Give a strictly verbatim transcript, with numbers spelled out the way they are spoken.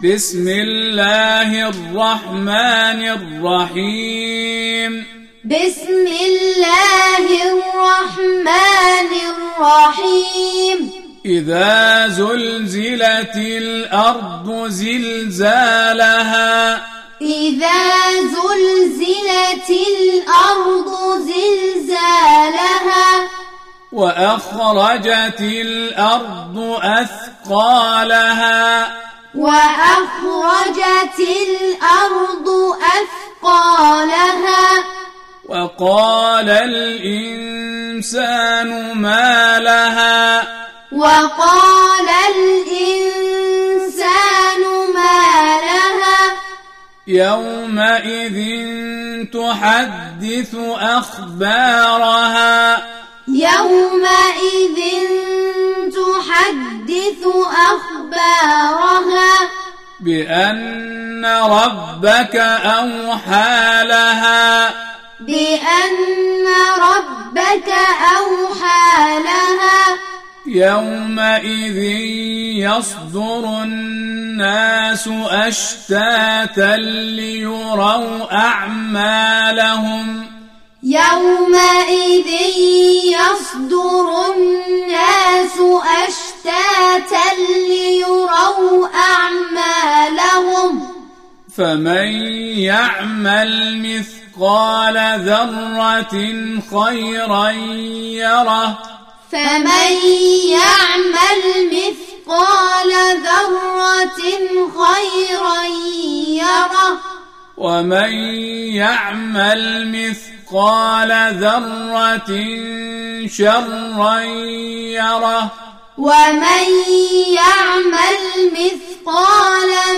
بسم الله الرحمن الرحيم بسم الله الرحمن الرحيم إذا زلزلت الأرض زلزالها إذا زلزلت الأرض زلزالها وأخرجت الأرض أثقالها وأخرجت الأرض أثقالها وقال الإنسان ما لها وقال الإنسان ما لها يومئذ تحدث أخبارها يومئذ تحدث أخبارها بأن ربك أوحى لها بأن ربك أوحى لها يومئذ يصدر الناس أشتاتا ليروا أعمالهم يومئذ يصدر الناس أشتاتا ليروا أعمالهم فمن يعمل مثقال ذرة خيرا يره فمن يعمل مثقال ذرة خيرا يره ومن يعمل مثقال ذرة شرا يره ومن يعمل مثقال